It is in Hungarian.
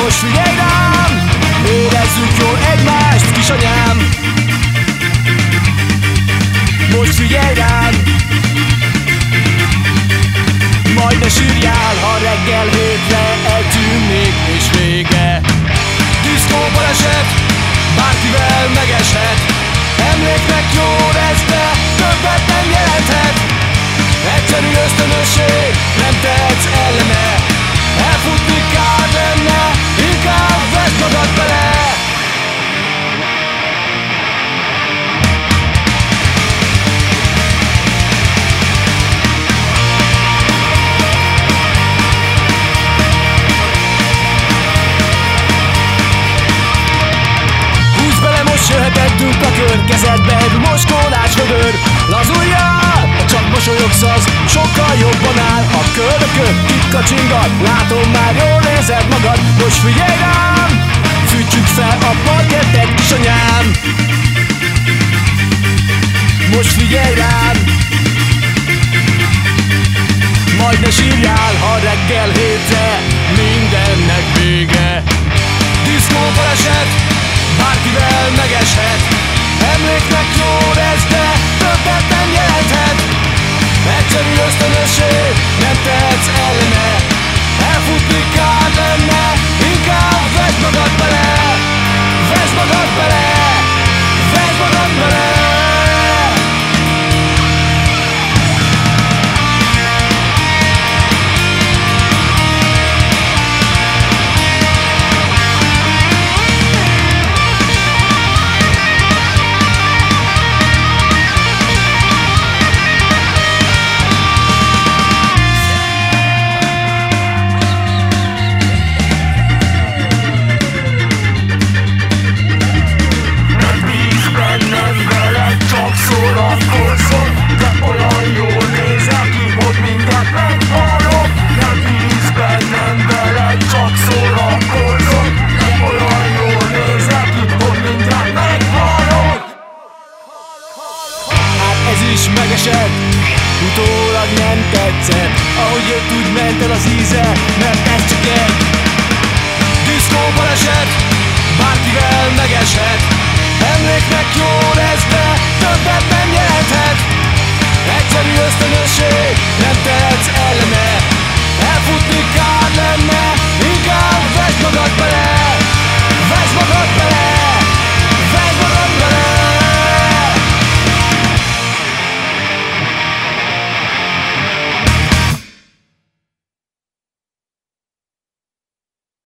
Most figyelj rám, érezzük jól egymást, kisanyám. Most figyelj rám, majd ne sírjál, ha reggel hétre eltűnnék és vége. Diszkó baleset, bárkivel megeshet, emléknek jó lesz, de többet nem jelenthet. Egyszerű ösztönösség, nem tehetsz ellene, elfutni kár lenne, inkább vedd magad bele. Jöhetettünk a kör, kezedbe egy moskolás vödör. Lazuljál, ha csak mosolyogsz, az sokkal jobban áll. A köldökön kikacsingat, látom már jól érzed magad. Most figyelj rám, fűtsük fel a parkettet, kisanyám. Most figyelj rám, majd ne sírjál, ha reggel hétre